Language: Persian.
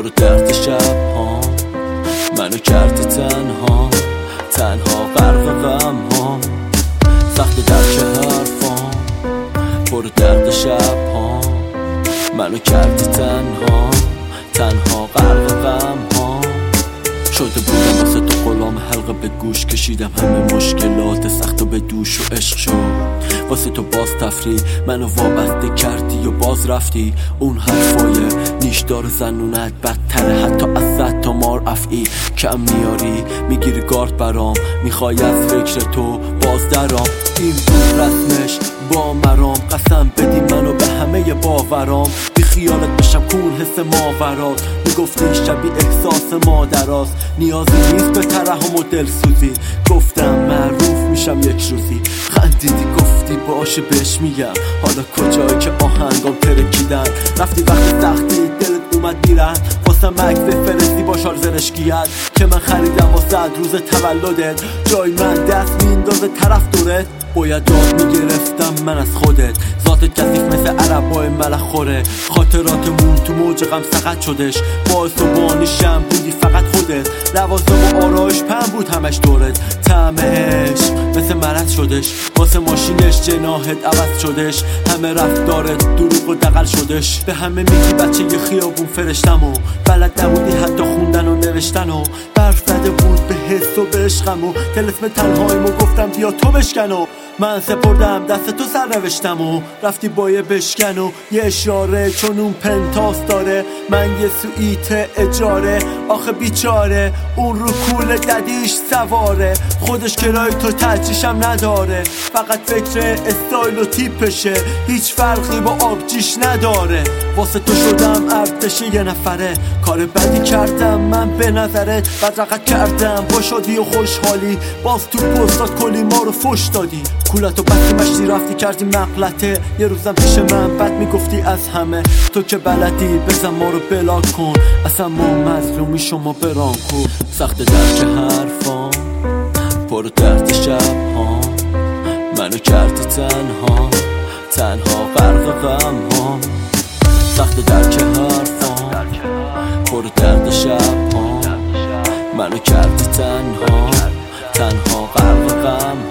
پر درد شب ها، منو کردی تنها غرق غم ها. سخت درک حرفام، پر درد شب ها، منو کردی تنها غرق غم ها. شده بودم واسه تو غلام حلقه به گوش کشیدم، همه مشکلات سخت و به دوش و عشق شد. واسه تو باز تفریح منو وابسته کردی و باز رفتی. اون حرفای نیشدار زنونت بدتره حتی از 100 تا مار افعی. کم میاری میگیری گارد برام، میخوای از فکر تو باز درام. این بود رسمش با مرام، قسم بدی منو به همه باورام. بی خیالت بشم کون حس ماورات، میگفتی شبیه احساس مادراست. نیازی نیست به ترحم و دلسوزی، گفتم معروف میشم یک روزی. خندیدی گفتی باشه بهش میگم، حالا کجایی که آهنگام ترکیدن. رفتی وقت سختی دلت اومد میرن، واسه مکس بفرستی با شال زرشکیت که من خریدم واسه روز تولدت. جای من دست میندازه طرف دورت، باید داد میگرفتم من از خودت. ذاتت کثیف مثل عربای ملخ خوره، خاطراتمون تو موج غم سقط شدش. باعث و بانیشم بودی فقط خودت، لوازم و آرایش پم بود همش دورت. طعم عشق مثل مرض شدش، واسه ماشینش جناحت عوض شدش. همه رفتارت دروغ و دغل شدش. به همه میگی بچه یه خیابون فرشتم و بلد نبودی حتی خوندن و نوشتن و برف زده بود به حس و به عشقم و طلسم تنهاییمو گفتم بیا تو بشکن و من سپردم دست تو سر نوشتم و رفتی با یه بشکن و یه اشاره چون اون پنتاس داره. من یه سویت اجاره، آخه بیچاره اون رو کول ددیش سواره. خودش کرای تو ترجیشم نداره، فقط فکر استایل و تیپشه، هیچ فرقی با آبجیش نداره. واسه تو شدم ارتش یه نفره، کار بدی کردم من به نظرت. بدرقت کردم با شادی و خوشحالی، باز تو پستات کلی ما رو فش دادی. کولتو بستی مشتی رفتی کردی مغلطه، یه روزم پیش من بد میگفتی از همه. تو که بلدی بزن ما رو بلاک کن، اصلا ما مظلومی شما بران کن. سخت درک حرفام، پر درد شب ها، منو کردی تنها غرق غم ها. سخت درک حرفام، پر درد شب ها، منو کردی تنها غرق غم